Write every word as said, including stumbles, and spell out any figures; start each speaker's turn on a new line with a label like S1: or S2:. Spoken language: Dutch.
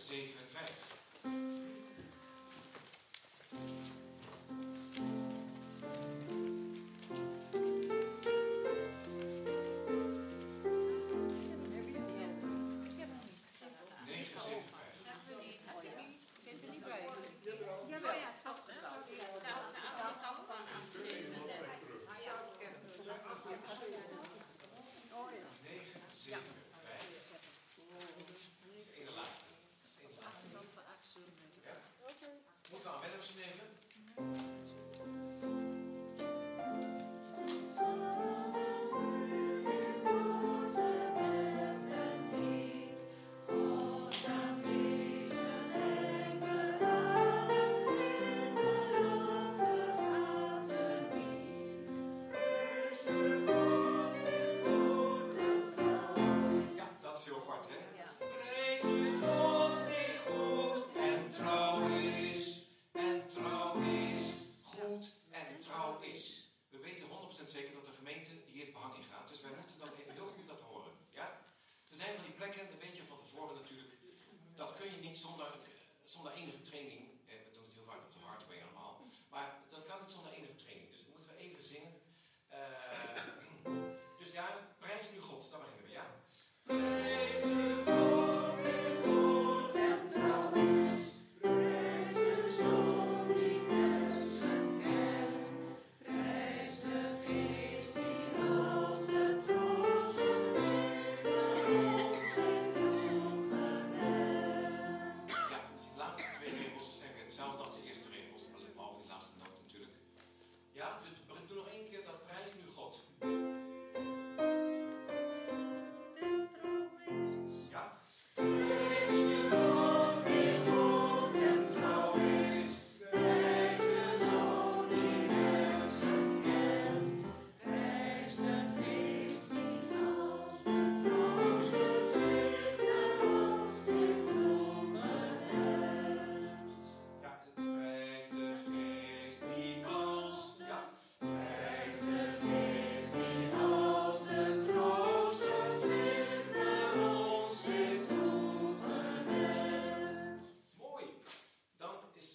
S1: zeven vijf. negen zeven vijf.
S2: Zit er niet bij?
S3: Jawel. Ja, toch. De kant van
S1: negen zeven vijf. Dat is de ene laatste. De ene laatste. Ja. Moeten we aan Willemsen nemen? Prijs de God die goed en trouw is, en trouw is, goed en trouw is. We weten honderd procent zeker dat de gemeente hier het behang in gaat, dus wij moeten dan even heel goed dat horen. Ja? Er zijn van die plekken, dat weet je van tevoren natuurlijk, dat kun je niet zonder, zonder enige training